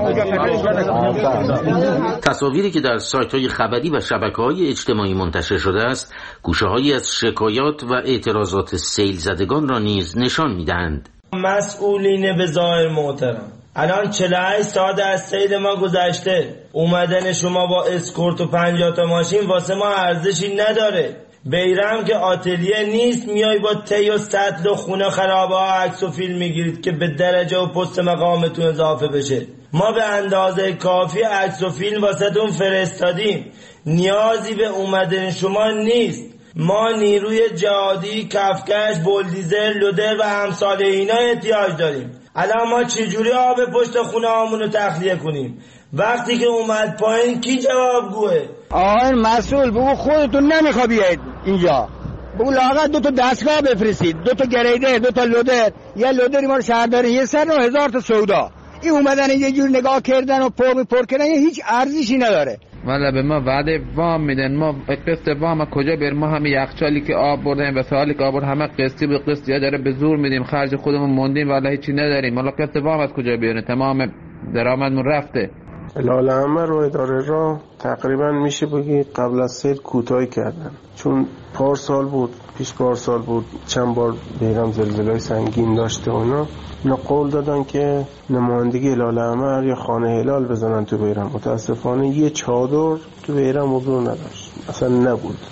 اونجا. تصاویری که در سایت‌های خبری و شبکه‌های اجتماعی منتشر شده است گوشه‌هایی از شکایات و اعتراضات سیل زدگان را نیز نشان می‌دهند. مسئولین به ظاهر محترم، الان چهل و هشت ساعت از سیل ما گذشته، اومدن شما با اسکورت و پنجاه تا ماشین واسه ما ارزشی نداره. بیرم که آتلیه نیست میای با تی و سطل و خونه خرابه ها عکس و فیلم میگیرید که به درجه و پست مقامتون اضافه بشه. ما به اندازه کافی عکس و فیلم واسه تون فرستادیم، نیازی به اومدن شما نیست. ما نیروی جهادی، کفکش، بولدیزر، لودر و همسال اینا احتیاج داریم. الان ما چجوری آب پشت خونه هامونو تخلیه کنیم؟ وقتی که اومد پایین کی جوابگوه؟ آقای مسئول بگو خودتون نمیخوا بیاید اینجا، بگو لااقل دو تا دستگاه بفرستید، دو تا گریدر، دو تا لودر، یه لودری ما رو شهرداری یه سر و هزار تا سودا. این اومدن یه جور نگاه کردن و پر پر کردن هیچ ارزشی نداره. والا به ما وعده وام میدن، ما قسط وام کجا بریم؟ ما همه یخچالی که آب بردیم و سالی که آب برد همه قسطی به قسط یا داره به زور میدیم، خرج خودمون موندیم والا هیچی نداریم. والا قسط وام از کجا بیاریم؟ تمام درآمدمون رفته. هلال احمر رو اداره را تقریبا میشه بگی قبل از سیل کوتاهی کردن، چون پارسال بود، پیش پارسال بود، چند بار بیرم زلزله‌های سنگین داشته اونا اینا قول دادن که نمایندگی هلال احمر یا خانه هلال بزنن تو بیرم. متاسفانه یه چادر تو بیرم حضور نداشت، اصلا نبود.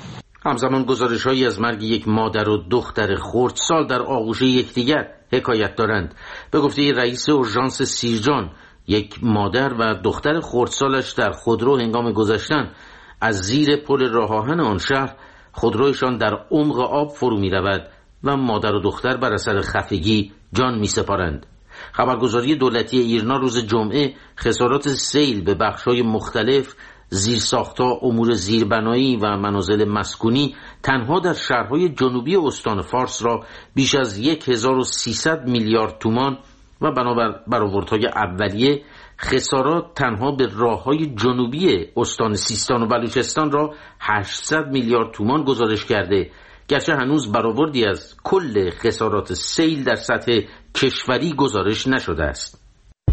همزمان گزارش‌هایی از مرگ یک مادر و دختر خردسال در آغوش یکدیگر حکایت دارند. به گفته رئیس اورژانس سیرجان، یک مادر و دختر خردسالش در خودرو هنگام گذشتن از زیر پل راه آهن آن شهر خودرویشان در عمق آب فرو می رود و مادر و دختر بر اثر خفگی جان می سپارند. خبرگزاری دولتی ایرنا روز جمعه خسارات سیل به بخش‌های مختلف، زیرساخت‌ها، امور زیربنایی و منازل مسکونی تنها در شهرهای جنوبی استان فارس را بیش از هزار و سیصد میلیارد تومان و بنابر برآوردهای اولیه خسارات تنها به راه‌های جنوبی استان سیستان و بلوچستان را هشتصد میلیارد تومان گزارش کرده، گرچه هنوز برآوردی از کل خسارات سیل در سطح کشوری گزارش نشده است.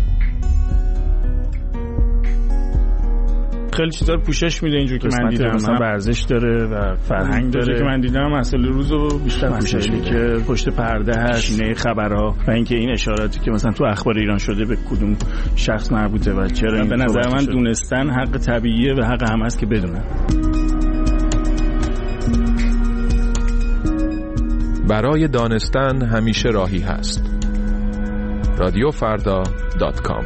خیلی چیزا رو پوشش میده اینجور که من دیدم، مثلا ورزش داره و فرهنگ داره که من دیدم، مسئله روزو بیشتر پوشش میده که پشت پرده هست، نه خبرها و اینکه این اشاراتی که مثلا تو اخبار ایران شده به کدوم شخص مربوطه و چرا. به نظر من دونستن حق طبیعیه و حق هم هست که بدونن. برای دانستن همیشه راهی هست. رادیو فردا دات کام.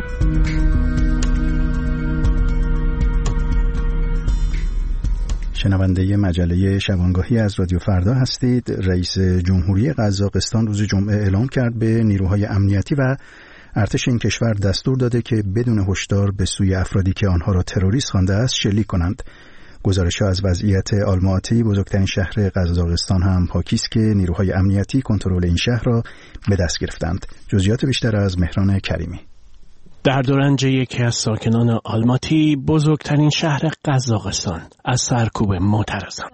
شنونده مجله شبانگاهی از رادیو فردا هستید. رئیس جمهوری قزاقستان روز جمعه اعلام کرد به نیروهای امنیتی و ارتش این کشور دستور داده که بدون هشدار به سوی افرادی که آنها را تروریست خوانده است شلیک کنند. گزارش‌ها از وضعیت آلماتی، بزرگترین شهر قزاقستان، هم حاکی است که نیروهای امنیتی کنترل این شهر را به دست گرفتند. جزئیات بیشتر از مهران کریمی. در دورنج یکی از ساکنان آلماتی، بزرگترین شهر قزاقستان، از سرکوب معترضان.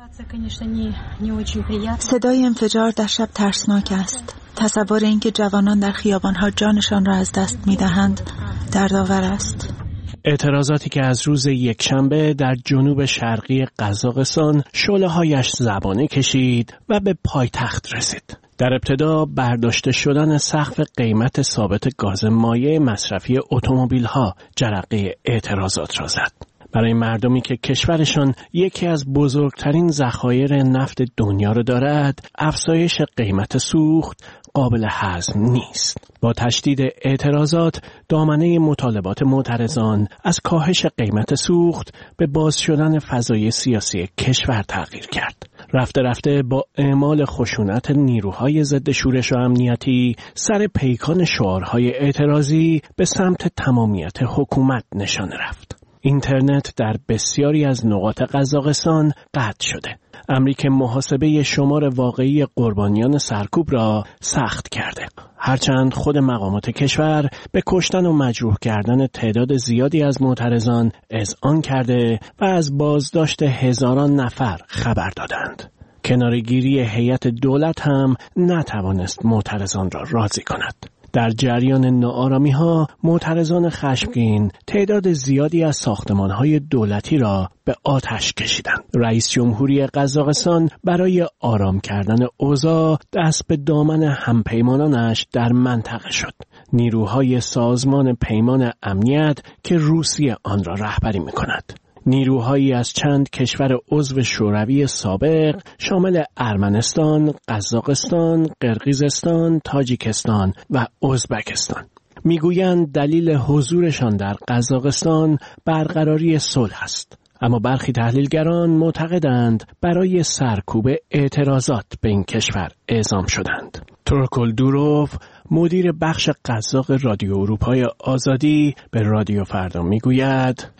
صدای انفجار در شب ترسناک است. تصور اینکه جوانان در خیابان‌ها جانشان را از دست می‌دهند دردآور است. اعتراضاتی که از روز یکشنبه در جنوب شرقی قزاقستان شعله‌هایش زبانه کشید و به پایتخت رسید. در ابتدا برداشته شدن سقف قیمت ثابت گاز مایع مصرفی اتومبیل‌ها جرقه اعتراضات را زد. برای مردمی که کشورشان یکی از بزرگترین ذخایر نفت دنیا را دارد، افزایش قیمت سوخت قابل هضم نیست. با تشدید اعتراضات، دامنه مطالبات معترضان از کاهش قیمت سوخت به باز شدن فضای سیاسی کشور تغییر کرد. رفته رفته با اعمال خشونت نیروهای ضد شورش و امنیتی، سر پیکان شعارهای اعتراضی به سمت تمامیت حکومت نشانه رفت. اینترنت در بسیاری از نقاط قزاقستان قطع شده. امری که محاسبه شمار واقعی قربانیان سرکوب را سخت کرده. هرچند خود مقامات کشور به کشتن و مجروح کردن تعداد زیادی از معترضان اذعان کرده و از بازداشت هزاران نفر خبر دادند. کناره‌گیری هیئت دولت هم نتوانست معترضان را راضی کند. در جریان ناآرامی‌ها، معترضان خشمگین تعداد زیادی از ساختمان‌های دولتی را به آتش کشیدند. رئیس جمهوری قزاقستان برای آرام کردن اوضاع دست به دامن همپیمانانش در منطقه شد. نیروهای سازمان پیمان امنیت که روسیه آن را رهبری می‌کند. نیروهایی از چند کشور عضو شوروی سابق شامل ارمنستان، قزاقستان، قرقیزستان، تاجیکستان و ازبکستان میگویند دلیل حضورشان در قزاقستان برقراری صلح است. اما برخی تحلیلگران معتقدند برای سرکوب اعتراضات به این کشور اعزام شدند. تورکل دوروف، مدیر بخش قزاق رادیو اروپای آزادی، به رادیو فردا میگوید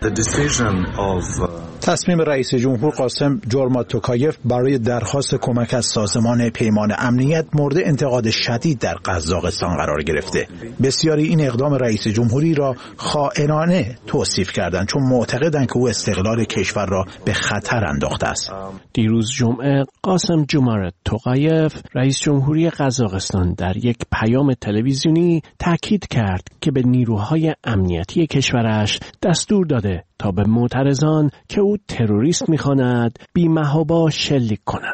تصمیم رئیس جمهور قاسم جورمات توکایف برای درخواست کمک از سازمان پیمان امنیت مورد انتقاد شدید در قزاقستان قرار گرفته. بسیاری این اقدام رئیس جمهوری را خائنانه توصیف کردند، چون معتقدند که او استقلال کشور را به خطر انداخته است. دیروز جمعه قاسم جومارت توکایف، رئیس جمهوری قزاقستان، در یک پیام تلویزیونی تاکید کرد که به نیروهای امنیتی کشورش دستور داده تا به معترضان که او تروریست می‌خواند بی‌محابا شلیک کنند.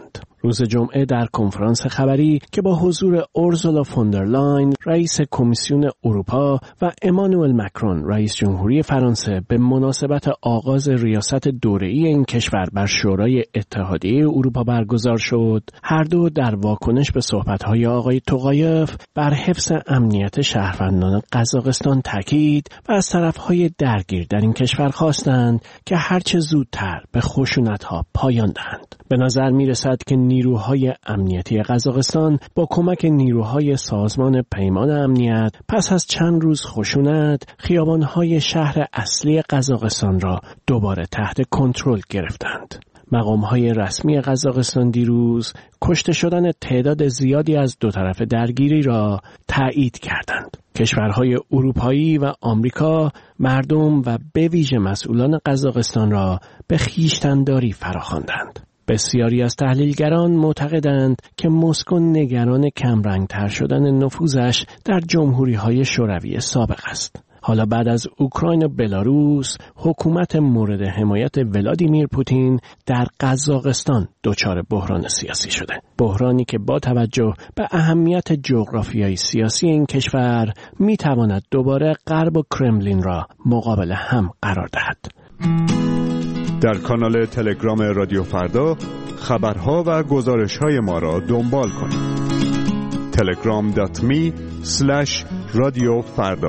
روز جمعه در کنفرانس خبری که با حضور اورسولا فوندرلاین رئیس کمیسیون اروپا و امانوئل مکرون رئیس جمهوری فرانسه به مناسبت آغاز ریاست دوره‌ای این کشور بر شورای اتحادیه اروپا برگزار شد، هر دو در واکنش به صحبت‌های آقای توقایف بر حفظ امنیت شهروندان قزاقستان تاکید و از طرف‌های درگیر در این کشور خواستند که هرچه زودتر به خشونت‌ها پایان دهند. به نظر می‌رسد که نیروهای امنیتی قزاقستان با کمک نیروهای سازمان پیمان امنیت پس از چند روز خشونت خیابان‌های شهر اصلی قزاقستان را دوباره تحت کنترل گرفتند. مقام‌های رسمی قزاقستان دیروز کشته شدن تعداد زیادی از دو طرف درگیری را تایید کردند. کشورهای اروپایی و آمریکا مردم و به ویژه مسئولان قزاقستان را به خویشتن‌داری فراخواندند. بسیاری از تحلیلگران معتقدند که مسکو نگران کمرنگ‌تر شدن نفوذش در جمهوری‌های شوروی سابق است. حالا بعد از اوکراین و بلاروس، حکومت مورد حمایت ولادیمیر پوتین در قزاقستان دچار بحران سیاسی شده. بحرانی که با توجه به اهمیت جغرافیایی سیاسی این کشور می‌تواند دوباره غرب و کرملین را مقابل هم قرار دهد. در کانال تلگرام رادیو فردا خبرها و گزارش‌های ما را دنبال کنید. تلگرام دات می اسلش رادیو فردا.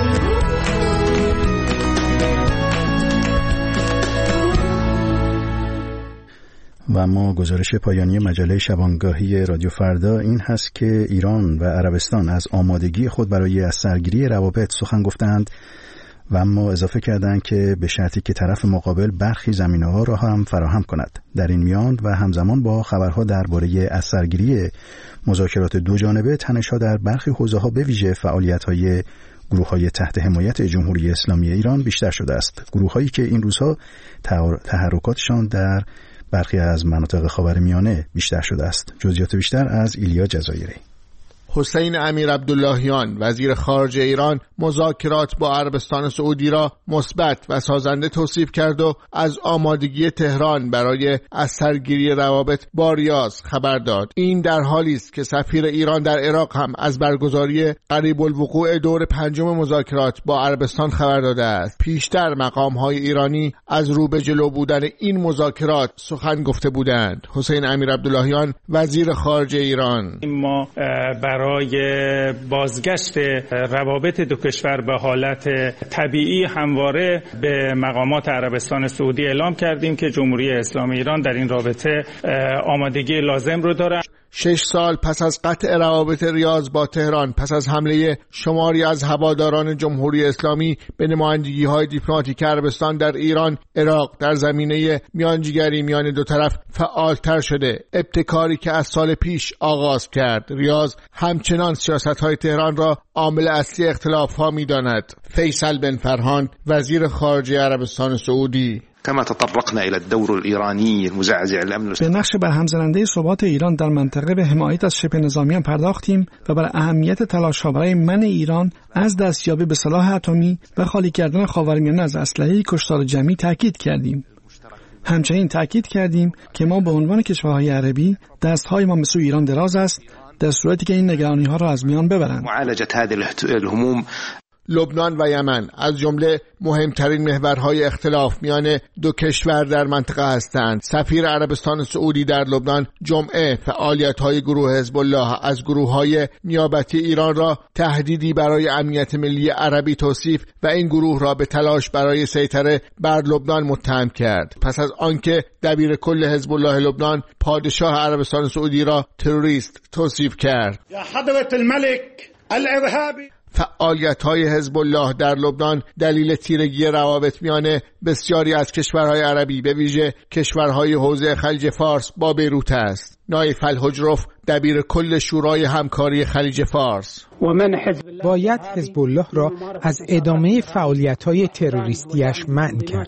و اما گزارش پایانی مجله شبانگاهی رادیو فردا این هست که ایران و عربستان از آمادگی خود برای از سرگیری روابط سخن گفتند و اما اضافه کردند که به شرطی که طرف مقابل برخی زمینه‌ها را هم فراهم کند. در این میان و همزمان با خبرها درباره از سرگیری مذاکرات دو جانبه، تنش‌ها در برخی حوزه‌ها به ویژه فعالیت‌های گروه‌های تحت حمایت جمهوری اسلامی ایران بیشتر شده است. گروه‌هایی که این روزها تحرکاتشان در برخی از مناطق خاورمیانه بیشتر شده است. جزئیات بیشتر از ایلیا جزایری. حسین امیر عبداللهیان وزیر خارجه ایران مذاکرات با عربستان سعودی را مثبت و سازنده توصیف کرد و از آمادگی تهران برای از سرگیری روابط با ریاض خبر داد. این در حالی است که سفیر ایران در عراق هم از برگزاری قریب الوقوع دور پنجم مذاکرات با عربستان خبر داده است. پیشتر مقام‌های ایرانی از رو به جلو بودن این مذاکرات سخن گفته بودند. حسین امیر عبداللهیان وزیر خارجه ایران: ما برای بازگشت روابط دو کشور به حالت طبیعی همواره به مقامات عربستان سعودی اعلام کردیم که جمهوری اسلامی ایران در این رابطه آمادگی لازم رو داره. شش سال پس از قطع روابط ریاض با تهران، پس از حمله شماری از هواداران جمهوری اسلامی به نمایندگی‌های دیپلماتیک عربستان در ایران، عراق در زمینه میانجیگری میان دو طرف فعالتر شده. ابتکاری که از سال پیش آغاز کرد. ریاض همچنان سیاست‌های تهران را عامل اصلی اختلاف‌ها می‌داند. فیصل بن فرهان وزیر خارجه عربستان سعودی: كما تطرقنا إلى الدور الإيراني المزعزع الأمن. به نقش برهم زننده ثبات ایران در منطقه به حمایت از شبه نظامیان پرداختیم و بر اهمیت تلاش‌ها برای منع ایران از دستیابی به سلاح اتمی و خالی کردن خاورمیانه از اسلحه کشتار جمعی تاکید کردیم. همچنین تاکید کردیم که ما به عنوان کشورهای عربی دست‌های ما به سوی ایران دراز است در صورتی که این نگرانی‌ها را از میان ببرند. معالجة هذه الهموم. لبنان و یمن از جمله مهمترین محورهای اختلاف میان دو کشور در منطقه هستند. سفیر عربستان سعودی در لبنان جمعه فعالیت‌های گروه حزب الله از گروه‌های نیابتی ایران را تهدیدی برای امنیت ملی عربی توصیف و این گروه را به تلاش برای سیطره بر لبنان متهم کرد. پس از آنکه دبیر کل حزب الله لبنان پادشاه عربستان سعودی را تروریست توصیف کرد. یا حضرت الملک الارهابی. فعالیت‌های حزب الله در لبنان دلیل تیرگی روابط میان بسیاری از کشورهای عربی به ویژه کشورهای حوزه خلیج فارس با بیروت است. نایف الحجرف دبیر کل شورای همکاری خلیج فارس: باید حزب الله را از ادامه فعالیت‌های تروریستیش منع کرد.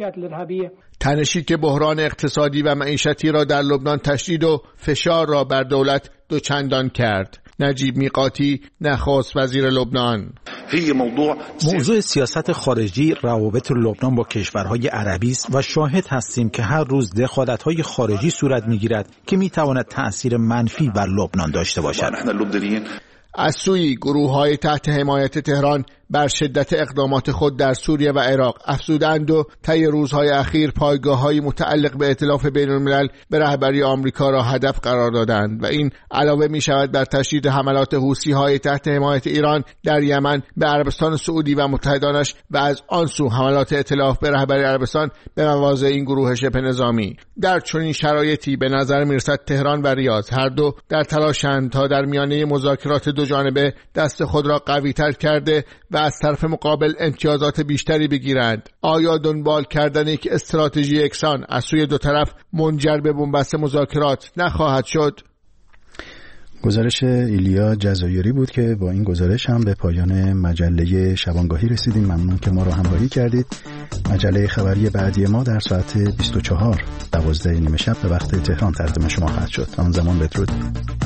تنشی که بحران اقتصادی و معیشتی را در لبنان تشدید و فشار را بر دولت دوچندان کرد. نجیب میقاتی، نخست وزیر لبنان: موضوع سیاست خارجی روابط لبنان با کشورهای عربی است و شاهد هستیم که هر روز دخالت‌های خارجی صورت می‌گیرد که می‌تواند تأثیر منفی بر لبنان داشته باشد. از سوی گروه‌های تحت حمایت تهران بر شدت اقدامات خود در سوریه و عراق افزودند و طی روزهای اخیر پایگاه‌های متعلق به ائتلاف بین‌الملل به رهبری آمریکا را هدف قرار دادند و این علاوه می‌شود بر تشدید حملات حوثی‌های تحت حمایت ایران در یمن به عربستان سعودی و متحدانش و از آن سو حملات ائتلاف به رهبری عربستان به مواضع این گروه شبه نظامی. در چنین شرایطی به نظر می‌رسد تهران و ریاض هر دو در تلاشند تا در میانه مذاکرات دو جانبه دست خود را قوی‌تر کرده و از طرف مقابل امتیازات بیشتری بگیرند. آیا دنبال کردن یک استراتژی یکسان از سوی دو طرف منجر به بنبست مذاکرات نخواهد شد؟ گزارش ایلیا جزایری بود که با این گزارش هم به پایان مجله شبانگاهی رسیدیم. ممنون که ما را همراهی کردید. مجله خبری بعدی ما در ساعت بیست و چهار دوازده نیمه شب به وقت تهران تقدیم شما خواهد شد. آن زمان بدرود.